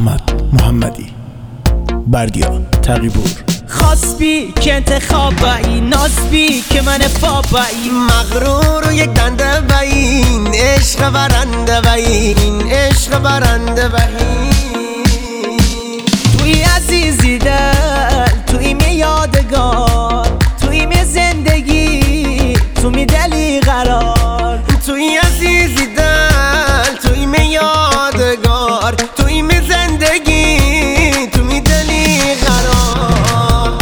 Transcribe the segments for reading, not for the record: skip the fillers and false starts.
احمد محمدی بردیا تقیبور. خاصبی که انتخابایی، نازبی که من فابایی، مغرور و یک دنده بین، عشق برنده بین، عشق برنده بین. توی عزیزی دل، توی می یادگار، توی می زندگی، تو می دلی قرار. توی عزیزی دل، توی می یادگار، توی می زندگی، تو می دلی قرار.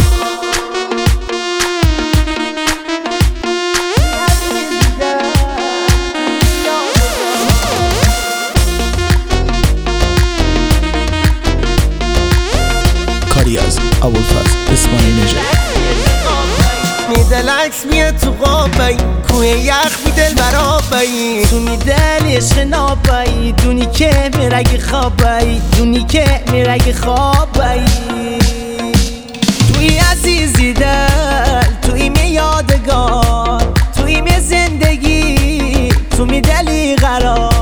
کاری از ابوالفضل اسماعیل نژاد. میدل عکس میاد تو قابایی، کوه یخ میدل برابایی، تو می دلی عشق نابایی، دونی که میرگ خوابایی، دونی که میرگ خوابایی. توی عزیزی دل، توی می یادگار، توی می زندگی، تو می دلی قرار.